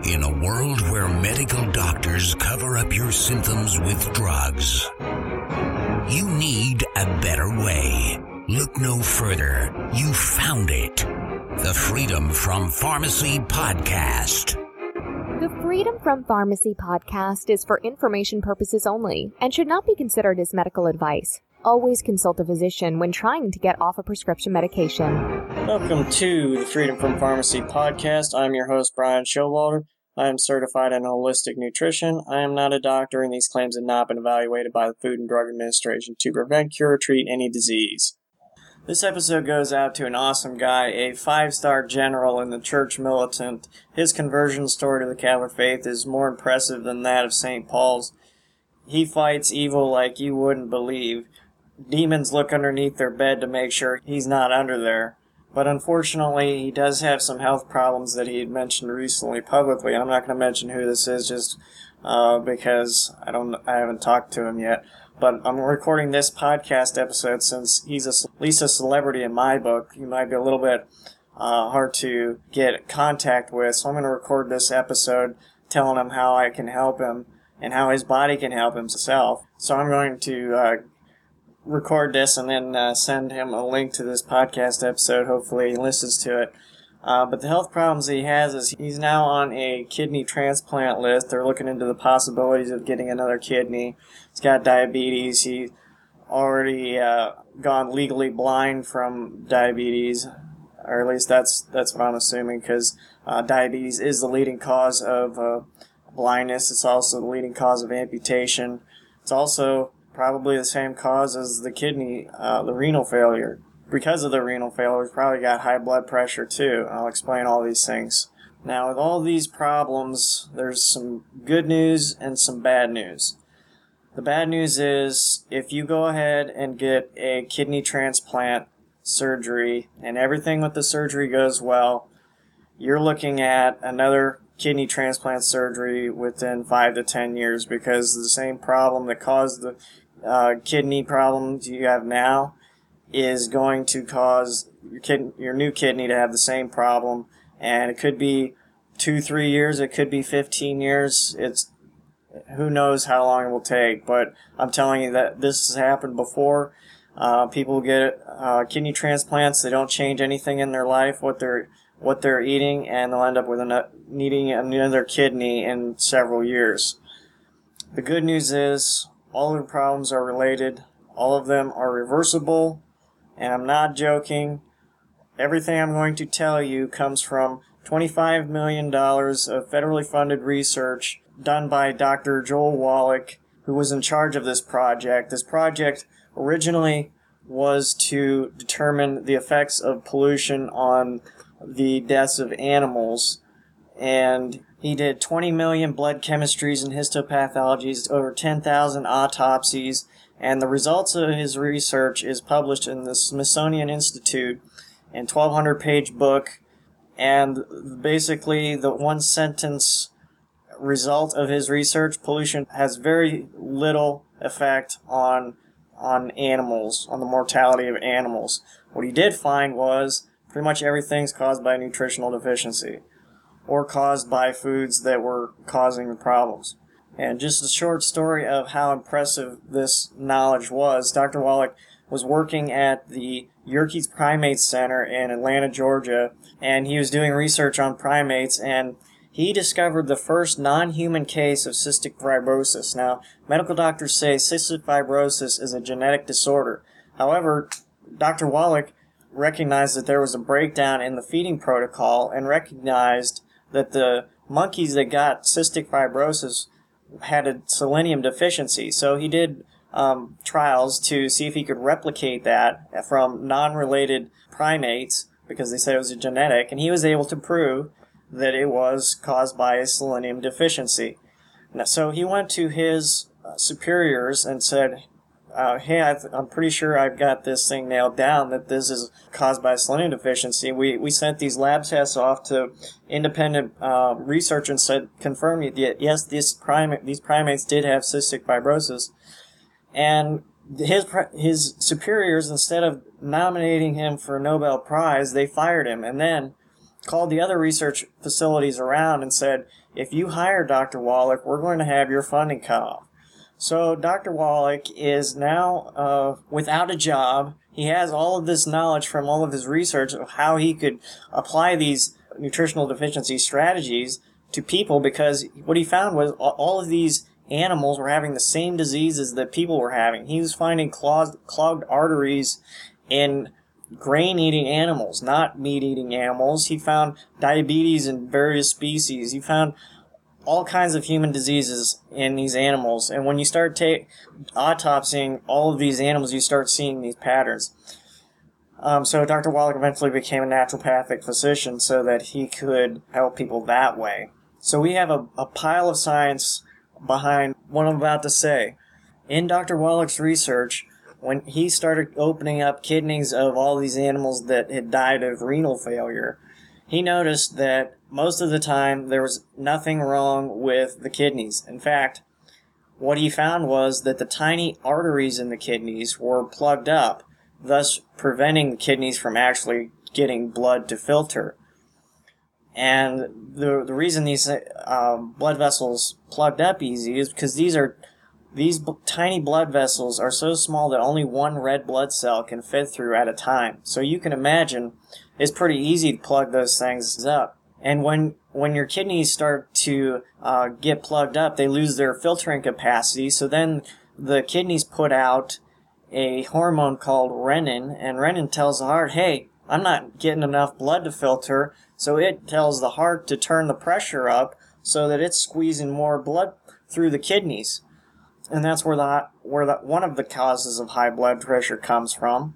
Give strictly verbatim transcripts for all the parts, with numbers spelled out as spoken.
In a world where medical doctors cover up your symptoms with drugs, you need a better way. Look no further. You found it. The Freedom from Pharmacy Podcast. The Freedom from Pharmacy Podcast is for information purposes only and should not be considered as medical advice. Always consult a physician when trying to get off a prescription medication. Welcome to the Freedom from Pharmacy Podcast. I'm your host, Brian Showalter. I am certified in holistic nutrition. I am not a doctor, and these claims have not been evaluated by the Food and Drug Administration to prevent, cure, or treat any disease. This episode goes out to an awesome guy, a five-star general in the church militant. His conversion story to the Catholic faith is more impressive than that of Saint Paul's. He fights evil like you wouldn't believe. Demons look underneath their bed to make sure he's not under there. But unfortunately, he does have some health problems that he had mentioned recently publicly. And I'm not going to mention who this is just uh, because I don't, I haven't talked to him yet. But I'm recording this podcast episode since he's a, at least a celebrity in my book. He might be a little bit uh, hard to get contact with. So I'm going to record this episode telling him how I can help him and how his body can help himself. So I'm going to uh, record this and then uh, send him a link to this podcast episode. Hopefully he listens to it. Uh, but the health problems he has is he's now on a kidney transplant list. They're looking into the possibilities of getting another kidney. He's got diabetes. He's already uh, gone legally blind from diabetes, or at least that's that's what I'm assuming, because uh, diabetes is the leading cause of uh, blindness. It's also the leading cause of amputation. It's also probably the same cause as the kidney, uh, the renal failure. Because of the renal failure, he's probably got high blood pressure too. I'll explain all these things. Now, with all these problems, there's some good news and some bad news. The bad news is if you go ahead and get a kidney transplant surgery and everything with the surgery goes well, you're looking at another kidney transplant surgery within five to ten years, because the same problem that caused the uh, kidney problems you have now is going to cause your kid, your new kidney to have the same problem, and it could be two, three years, it could be fifteen years. It's who knows how long it will take, but I'm telling you that this has happened before. Uh, people get uh, kidney transplants; they don't change anything in their life, what they're what they're eating, and they'll end up with an, needing another kidney in several years. The good news is all of the problems are related. All of them are reversible. And I'm not joking. Everything I'm going to tell you comes from twenty-five million dollars of federally funded research done by Doctor Joel Wallach, who was in charge of this project. This project originally was to determine the effects of pollution on the deaths of animals. And he did twenty million blood chemistries and histopathologies, over ten thousand autopsies, and the results of his research is published in the Smithsonian Institute in a twelve hundred page book. And basically, the one sentence result of his research: pollution has very little effect on on animals, on the mortality of animals. What he did find was pretty much everything's caused by nutritional deficiency, or caused by foods that were causing the problems. And just a short story of how impressive this knowledge was. Doctor Wallach was working at the Yerkes Primates Center in Atlanta, Georgia, and he was doing research on primates, and he discovered the first non-human case of cystic fibrosis. Now, medical doctors say cystic fibrosis is a genetic disorder. However, Doctor Wallach recognized that there was a breakdown in the feeding protocol and recognized that the monkeys that got cystic fibrosis had a selenium deficiency. So he did um, trials to see if he could replicate that from non-related primates, because they said it was a genetic, and he was able to prove that it was caused by a selenium deficiency. Now, so he went to his uh, superiors and said, uh, hey, I th- I'm pretty sure I've got this thing nailed down, that this is caused by selenium deficiency. We we sent these lab tests off to independent uh, research and said, confirm that yes, this primate, these primates did have cystic fibrosis. And his his superiors, instead of nominating him for a Nobel Prize, they fired him. And then called the other research facilities around and said, if you hire Doctor Wallach, we're going to have your funding cut off. So Doctor Wallach is now uh, without a job. He has all of this knowledge from all of his research of how he could apply these nutritional deficiency strategies to people, because what he found was all of these animals were having the same diseases that people were having. He was finding clogged, clogged arteries in grain-eating animals, not meat-eating animals. He found diabetes in various species. He found all kinds of human diseases in these animals. And when you start ta- autopsying all of these animals, you start seeing these patterns. Um, so Doctor Wallach eventually became a naturopathic physician so that he could help people that way. So we have a, a pile of science behind what I'm about to say. In Doctor Wallach's research, when he started opening up kidneys of all these animals that had died of renal failure, he noticed that most of the time there was nothing wrong with the kidneys. In fact, what he found was that the tiny arteries in the kidneys were plugged up, thus preventing the kidneys from actually getting blood to filter. And the the reason these uh, blood vessels plugged up easy is because these are these b- tiny blood vessels are so small that only one red blood cell can fit through at a time. So you can imagine it's pretty easy to plug those things up. And when when your kidneys start to uh, get plugged up, they lose their filtering capacity. So then the kidneys put out a hormone called renin, and renin tells the heart, hey, I'm not getting enough blood to filter. So it tells the heart to turn the pressure up so that it's squeezing more blood through the kidneys. And that's where the where the, one of the causes of high blood pressure comes from.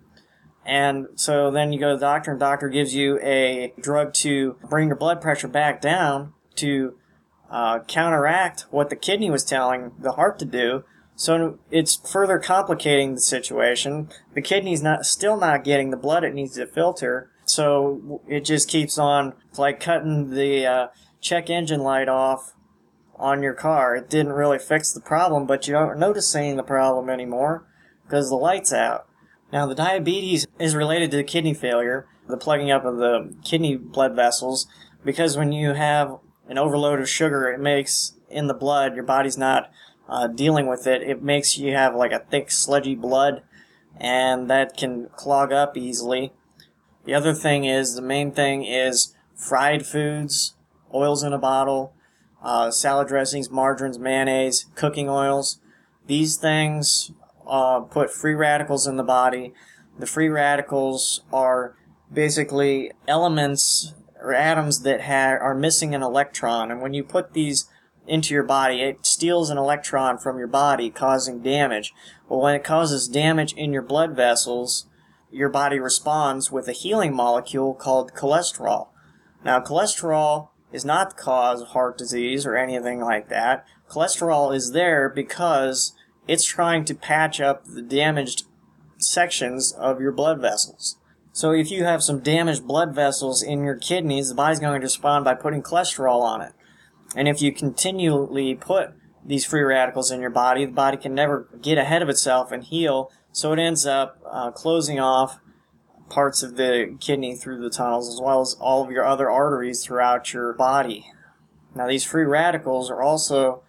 And so then you go to the doctor, and the doctor gives you a drug to bring your blood pressure back down to uh, counteract what the kidney was telling the heart to do. So it's further complicating the situation. The kidney's not still not getting the blood it needs to filter, so it just keeps on. It's like cutting the uh, check engine light off on your car. It didn't really fix the problem, but you aren't noticing the problem anymore because the light's out. Now, the diabetes is related to the kidney failure, the plugging up of the kidney blood vessels, because when you have an overload of sugar, it makes in the blood, your body's not uh, dealing with it. It makes you have like a thick, sludgy blood, and that can clog up easily. The other thing is, the main thing is fried foods, oils in a bottle, uh, salad dressings, margarines, mayonnaise, cooking oils. These things uh, put free radicals in the body. The free radicals are basically elements or atoms that ha- are missing an electron, and when you put these into your body, it steals an electron from your body, causing damage. Well, when it causes damage in your blood vessels, your body responds with a healing molecule called cholesterol. Now, cholesterol is not the cause of heart disease or anything like that. Cholesterol is there because it's trying to patch up the damaged sections of your blood vessels. So if you have some damaged blood vessels in your kidneys, the body's going to respond by putting cholesterol on it. And if you continually put these free radicals in your body, the body can never get ahead of itself and heal, so it ends up uh, closing off parts of the kidney through the tunnels, as well as all of your other arteries throughout your body. Now, these free radicals are also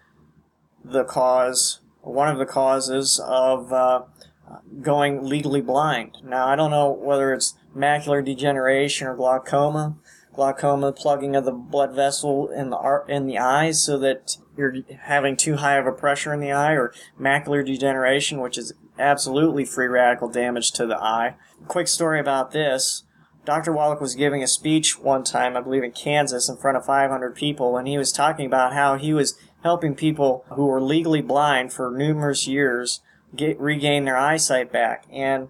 the cause, one of the causes of uh, going legally blind. Now, I don't know whether it's macular degeneration or glaucoma. Glaucoma, plugging of the blood vessel in the in the eyes so that you're having too high of a pressure in the eye, or macular degeneration, which is absolutely free radical damage to the eye. Quick story about this. Doctor Wallach was giving a speech one time, I believe in Kansas, in front of five hundred people, and he was talking about how he was helping people who were legally blind for numerous years get regain their eyesight back. And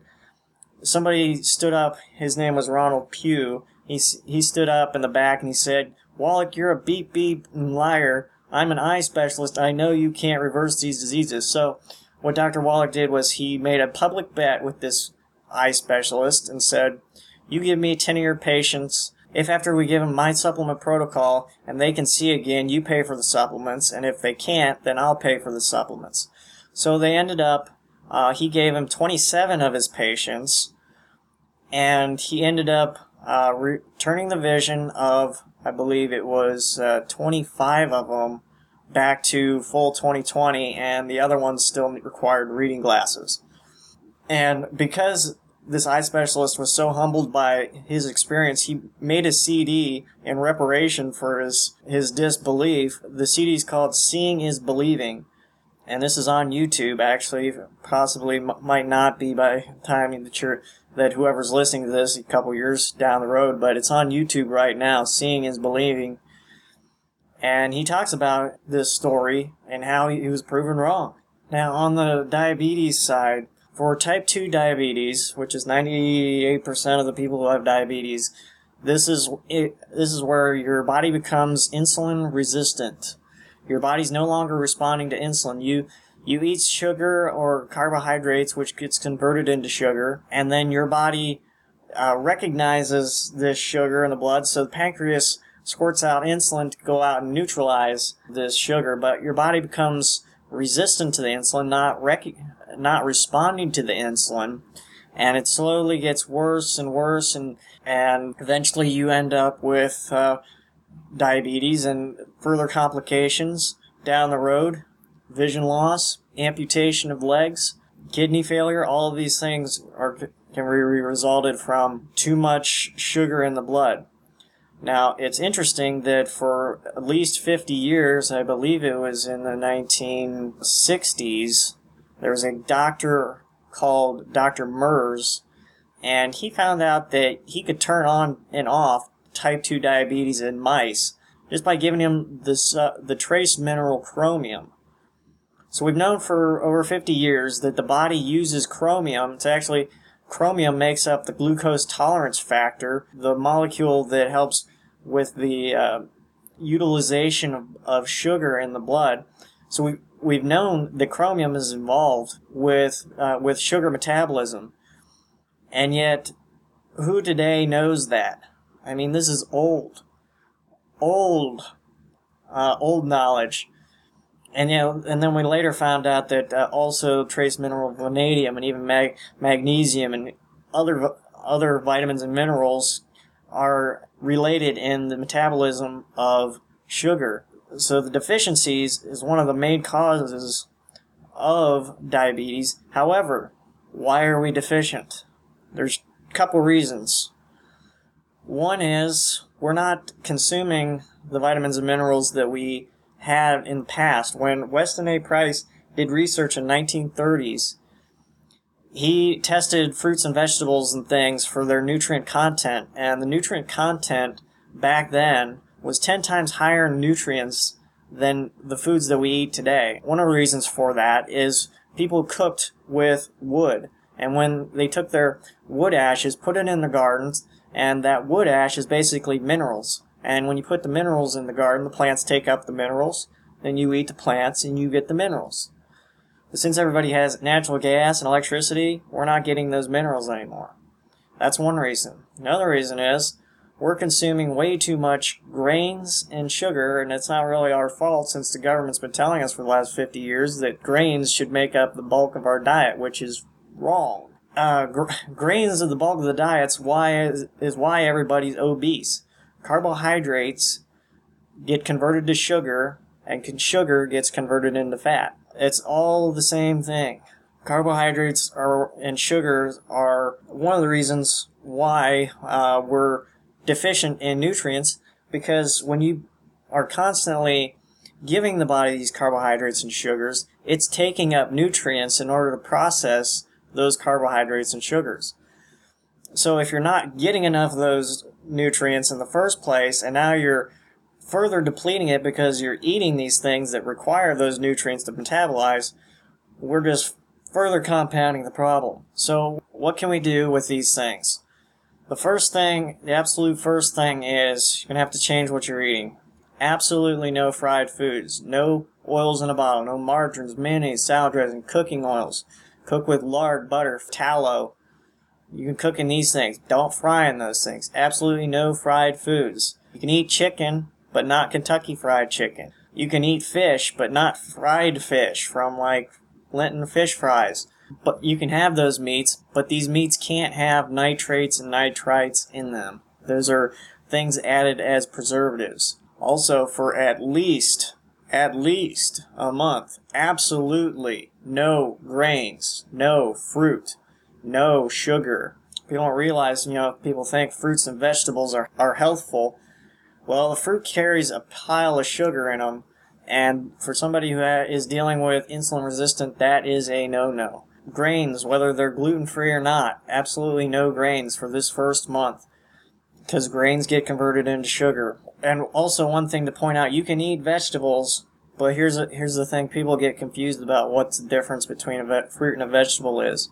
somebody stood up, his name was Ronald Pugh. He, he stood up in the back and he said, "Wallach, you're a beep beep liar. I'm an eye specialist. I know you can't reverse these diseases." So what Doctor Wallach did was he made a public bet with this eye specialist and said, "You give me ten of your patients. If after we give them my supplement protocol and they can see again, you pay for the supplements. And if they can't, then I'll pay for the supplements." So they ended up, uh, he gave him twenty-seven of his patients, and he ended up uh, re- turning the vision of, I believe it was uh, twenty-five of them back to full twenty twenty, and the other ones still required reading glasses. And because this eye specialist was so humbled by his experience, he made a C D in reparation for his, his disbelief. The C D is called Seeing is Believing, and this is on YouTube, actually. Possibly m- might not be by the time that, you're, that whoever's listening to this a couple years down the road, but it's on YouTube right now, Seeing is Believing. And he talks about this story and how he was proven wrong. Now, on the diabetes side, for type two diabetes, which is ninety-eight percent of the people who have diabetes, this is it, this is where your body becomes insulin resistant. Your body's no longer responding to insulin. You you eat sugar or carbohydrates, which gets converted into sugar, and then your body uh, recognizes this sugar in the blood, so the pancreas squirts out insulin to go out and neutralize this sugar, but your body becomes resistant to the insulin, not rec- not responding to the insulin, and it slowly gets worse and worse, and and eventually you end up with uh, diabetes and further complications down the road, vision loss, amputation of legs, kidney failure. All of these things are can be resulted from too much sugar in the blood. Now, it's interesting that for at least fifty years, I believe it was in the nineteen sixties, there was a doctor called Doctor Merz, and he found out that he could turn on and off type two diabetes in mice just by giving him this, uh, the trace mineral chromium. So we've known for over fifty years that the body uses chromium to actually, chromium makes up the glucose tolerance factor, the molecule that helps with the uh, utilization of, of sugar in the blood. So we, we've known that chromium is involved with uh, with sugar metabolism. And yet, who today knows that? I mean, this is old. Old. Uh, old knowledge. And you know, and then we later found out that uh, also trace mineral vanadium and even mag- magnesium and other other vitamins and minerals are related in the metabolism of sugar. So the deficiencies is one of the main causes of diabetes. However, why are we deficient? There's a couple reasons. One is we're not consuming the vitamins and minerals that we had in the past. When Weston A. Price did research in nineteen thirties, he tested fruits and vegetables and things for their nutrient content, and the nutrient content back then was ten times higher in nutrients than the foods that we eat today. One of the reasons for that is people cooked with wood, and when they took their wood ashes, put it in the gardens, and that wood ash is basically minerals. And when you put the minerals in the garden, the plants take up the minerals, then you eat the plants and you get the minerals. But since everybody has natural gas and electricity, we're not getting those minerals anymore. That's one reason. Another reason is we're consuming way too much grains and sugar, and it's not really our fault since the government's been telling us for the last fifty years that grains should make up the bulk of our diet, which is wrong. Uh, gr- grains are the bulk of the diet's why is, is why everybody's obese. Carbohydrates get converted to sugar, and sugar gets converted into fat. It's all the same thing. Carbohydrates are and sugars are one of the reasons why uh, we're deficient in nutrients, because when you are constantly giving the body these carbohydrates and sugars, it's taking up nutrients in order to process those carbohydrates and sugars. So if you're not getting enough of those nutrients in the first place, and now you're further depleting it because you're eating these things that require those nutrients to metabolize, we're just further compounding the problem. So what can we do with these things? The first thing, the absolute first thing is you're going to have to change what you're eating. Absolutely no fried foods, no oils in a bottle, no margarines, mayonnaise, salad dressing, cooking oils. Cook with lard, butter, tallow. You can cook in these things. Don't fry in those things. Absolutely no fried foods. You can eat chicken, but not Kentucky Fried Chicken. You can eat fish, but not fried fish from like Linton fish fries. But you can have those meats, but these meats can't have nitrates and nitrites in them. Those are things added as preservatives. Also, for at least, at least a month, absolutely no grains, no fruit, no sugar. People don't realize, you know, people think fruits and vegetables are, are healthful. Well, the fruit carries a pile of sugar in them, and for somebody who ha- is dealing with insulin resistant, that is a no-no. Grains, whether they're gluten-free or not, absolutely no grains for this first month, because grains get converted into sugar. And also, one thing to point out, you can eat vegetables, but here's a, here's the thing people get confused about what the difference between a ve- fruit and a vegetable is.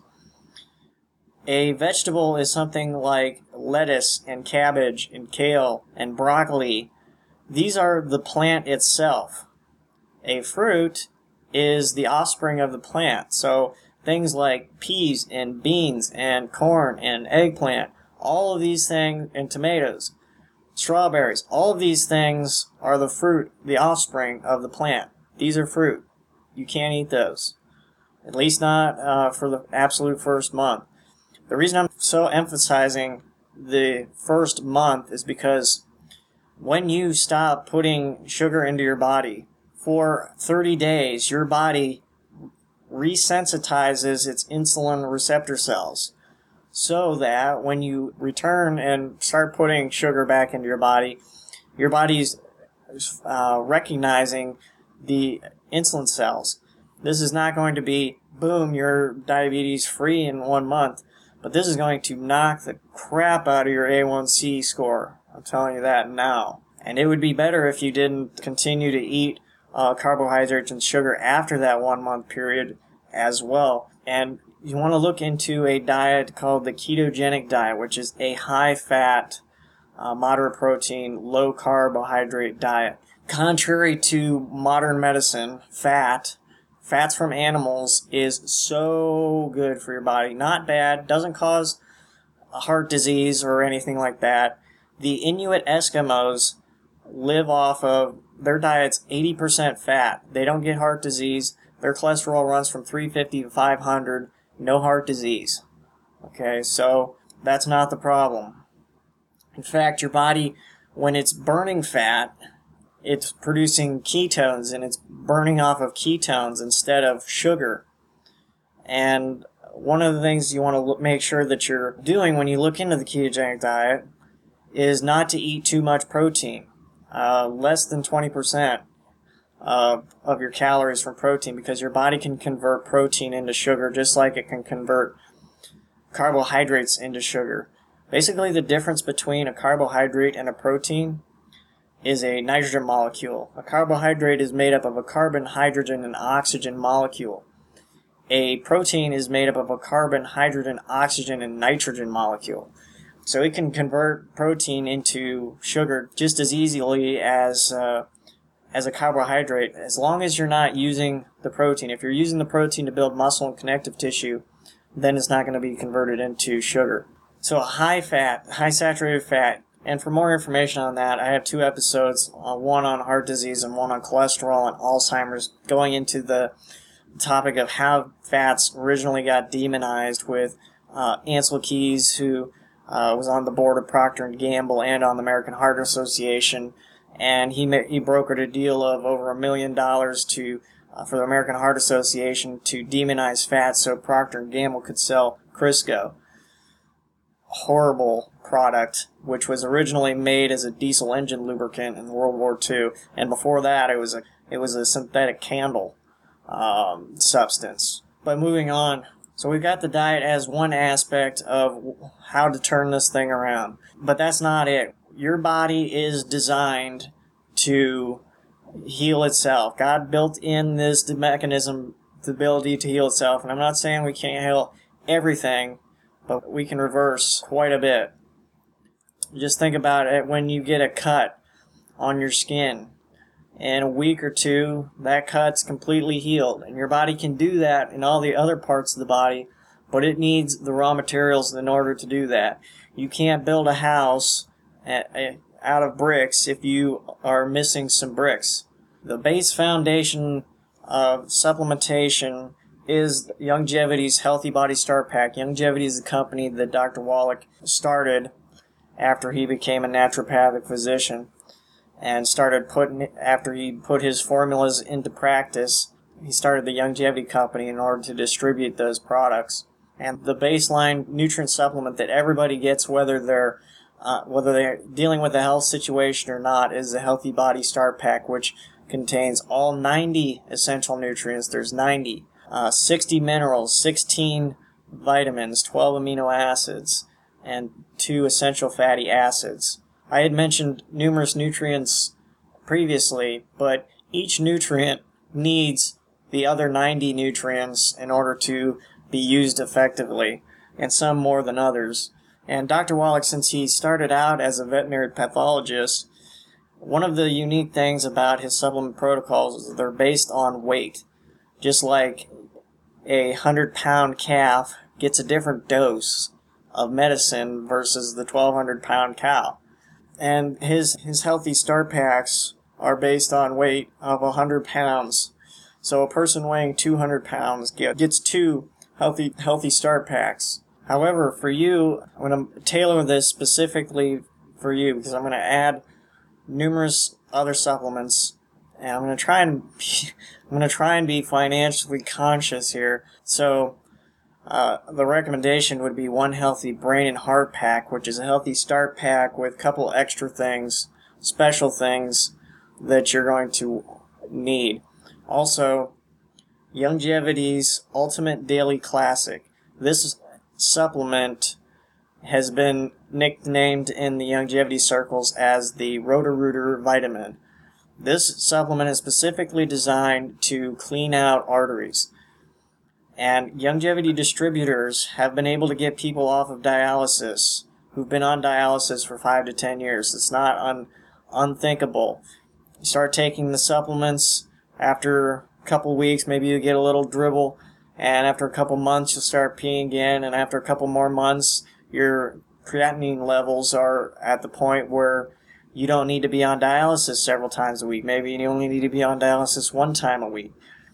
A vegetable is something like lettuce and cabbage and kale and broccoli. These are the plant itself. A fruit is the offspring of the plant. So things like peas and beans and corn and eggplant, all of these things, and tomatoes, strawberries, all of these things are the fruit, the offspring of the plant. These are fruit. You can't eat those. At least not uh, for the absolute first month. The reason I'm so emphasizing the first month is because when you stop putting sugar into your body, for thirty days, your body resensitizes its insulin receptor cells so that when you return and start putting sugar back into your body, your body's uh, recognizing the insulin cells. This is not going to be, boom, you're diabetes free in one month. But this is going to knock the crap out of your A one C score. I'm telling you that now. And it would be better if you didn't continue to eat uh, carbohydrates and sugar after that one month period as well. And you want to look into a diet called the ketogenic diet, which is a high-fat, uh, moderate protein, low carbohydrate diet. Contrary to modern medicine, fat Fats from animals is so good for your body. Not bad. Doesn't cause heart disease or anything like that. The Inuit Eskimos live off of, their diet's eighty percent fat. They don't get heart disease. Their cholesterol runs from three fifty to five hundred. No heart disease. Okay, so that's not the problem. In fact, your body, when it's burning fat, it's producing ketones, and it's burning off of ketones instead of sugar. And one of the things you want to look, make sure that you're doing when you look into the ketogenic diet is not to eat too much protein. Uh, less than twenty percent uh, of your calories from protein, because your body can convert protein into sugar just like it can convert carbohydrates into sugar. Basically, the difference between a carbohydrate and a protein is a nitrogen molecule. A carbohydrate is made up of a carbon, hydrogen, and oxygen molecule. A protein is made up of a carbon, hydrogen, oxygen, and nitrogen molecule. So it can convert protein into sugar just as easily as uh, as a carbohydrate, as long as you're not using the protein. If you're using the protein to build muscle and connective tissue, then it's not going to be converted into sugar. So a high fat, high saturated fat. And for more information on that, I have two episodes, uh, one on heart disease and one on cholesterol and Alzheimer's, going into the topic of how fats originally got demonized with uh, Ansel Keys, who uh, was on the board of Procter and Gamble and on the American Heart Association, and he ma- he brokered a deal of over a million dollars to uh, for the American Heart Association to demonize fats so Procter and Gamble could sell Crisco. Horrible product, which was originally made as a diesel engine lubricant in World War Two, and before that it was a it was a synthetic candle um, substance. But moving on, so we've got the diet as one aspect of how to turn this thing around, but that's not it. Your body is designed to heal itself. God built in this mechanism, the ability to heal itself, and I'm not saying we can't heal everything, but we can reverse quite a bit. Just think about it when you get a cut on your skin. In a week or two, that cut's completely healed. And your body can do that in all the other parts of the body, but it needs the raw materials in order to do that. You can't build a house out of bricks if you are missing some bricks. The base foundation of supplementation is Youngevity's Healthy Body Start Pack. Youngevity is the company that Doctor Wallach started after he became a naturopathic physician and started putting, after he put his formulas into practice, he started the Youngevity Company in order to distribute those products. And the baseline nutrient supplement that everybody gets, whether they're uh, whether they're dealing with a health situation or not, is the Healthy Body Start Pack, which contains all ninety essential nutrients. There's ninety, uh, sixty minerals, sixteen vitamins, twelve amino acids, and two essential fatty acids. I had mentioned numerous nutrients previously, but each nutrient needs the other ninety nutrients in order to be used effectively, and some more than others. And Doctor Wallach, since he started out as a veterinary pathologist, one of the unique things about his supplement protocols is they're based on weight. Just like a hundred-pound calf gets a different dose of medicine versus the twelve hundred pound cow. And his, his Healthy Start Packs are based on weight of one hundred pounds. So a person weighing two hundred pounds gets two Healthy Healthy Start Packs. However, for you, I'm going to tailor this specifically for you because I'm going to add numerous other supplements, and I'm going to try and be, I'm going to try and be financially conscious here. So uh, the recommendation would be one Healthy Brain and Heart Pack, which is a Healthy Start Pack with a couple extra things, special things that you're going to need. Also, Youngevity's Ultimate Daily Classic. This supplement has been nicknamed in the Youngevity circles as the Roto-Rooter vitamin. This supplement is specifically designed to clean out arteries. And Youngevity distributors have been able to get people off of dialysis who've been on dialysis for five to ten years. It's not un- unthinkable. You start taking the supplements, after a couple weeks, maybe you get a little dribble, and after a couple months, you'll start peeing again, and after a couple more months, your creatinine levels are at the point where you don't need to be on dialysis several times a week. Maybe you only need to be on dialysis one time a week.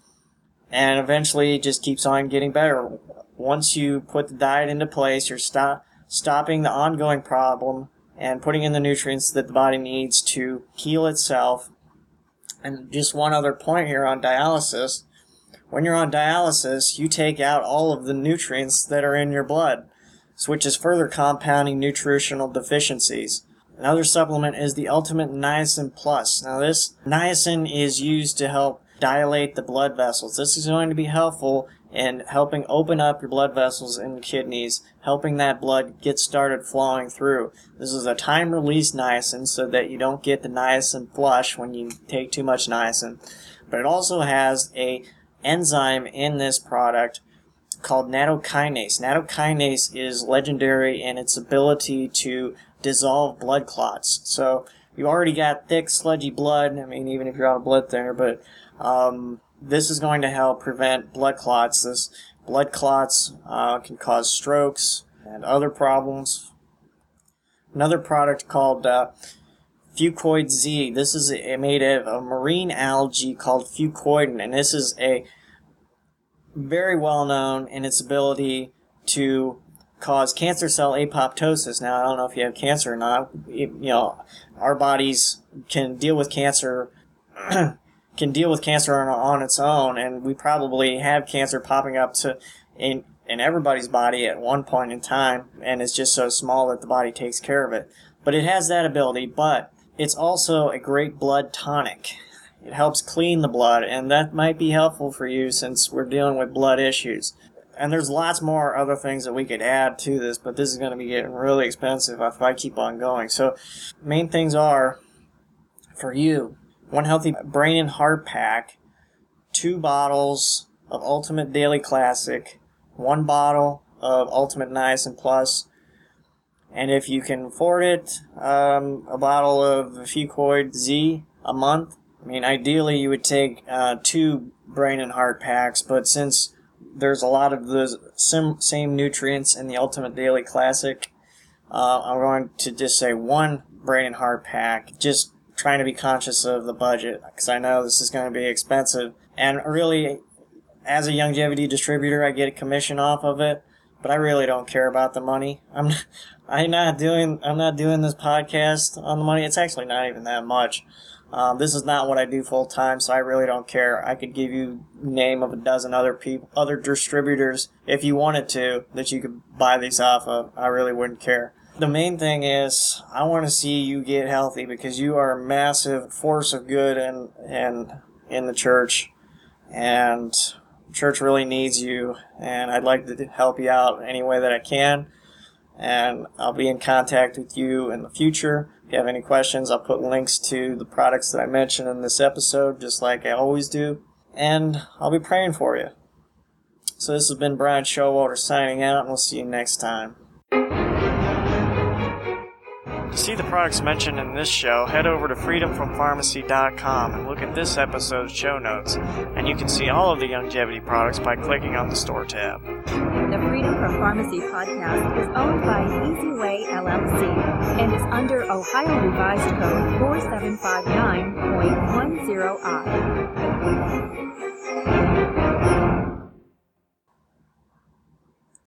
And eventually, it just keeps on getting better. Once you put the diet into place, you're stop, stopping the ongoing problem and putting in the nutrients that the body needs to heal itself. And just one other point here on dialysis. When you're on dialysis, you take out all of the nutrients that are in your blood, which is further compounding nutritional deficiencies. Another supplement is the Ultimate Niacin Plus. Now this niacin is used to help dilate the blood vessels. This is going to be helpful in helping open up your blood vessels in the kidneys, helping that blood get started flowing through. This is a time-release niacin so that you don't get the niacin flush when you take too much niacin. But it also has a enzyme in this product called nattokinase. Nattokinase is legendary in its ability to dissolve blood clots. So you already got thick, sludgy blood. I mean, even if you're out of blood thinner, but um, this is going to help prevent blood clots. This blood clots uh, can cause strokes and other problems. Another product called uh, Fucoid Z. This is made of a marine algae called fucoidin, and this is a very well known in its ability to cause cancer cell apoptosis. Now, I don't know if you have cancer or not. It, you know, our bodies can deal with cancer can deal with cancer on, on its own, and we probably have cancer popping up to in in everybody's body at one point in time, and it's just so small that the body takes care of it. But it has that ability, but it's also a great blood tonic. It helps clean the blood, and that might be helpful for you since we're dealing with blood issues. And there's lots more other things that we could add to this, but this is going to be getting really expensive if I keep on going. So main things are, for you, one Healthy Brain and Heart Pack, two bottles of Ultimate Daily Classic, one bottle of Ultimate Niacin Plus, and if you can afford it, um, a bottle of Fucoid Z a month. I mean, ideally you would take uh, two Brain and Heart Packs, but since there's a lot of those sim- same nutrients in the Ultimate Daily Classic, uh, I'm going to just say one Brain and Heart Pack, just trying to be conscious of the budget, because I know this is going to be expensive. And really, as a Youngevity distributor, I get a commission off of it, but I really don't care about the money. I'm I'm not doing I'm not doing this podcast on the money. It's actually not even that much. Um, this is not what I do full time, so I really don't care. I could give you name of a dozen other people, other distributors, if you wanted to, that you could buy these off of. I really wouldn't care. The main thing is, I want to see you get healthy because you are a massive force of good in, in, in the church, and church really needs you, and I'd like to help you out any way that I can, and I'll be in contact with you in the future. If you have any questions, I'll put links to the products that I mentioned in this episode, just like I always do, and I'll be praying for you. So this has been Brian Showalter signing out, and we'll see you next time. To see the products mentioned in this show, head over to freedom from pharmacy dot com and look at this episode's show notes, and you can see all of the Youngevity products by clicking on the store tab. The Freedom from Pharmacy podcast is owned by EasyWay L L C and is under Ohio Revised Code four seven five nine point one zero I.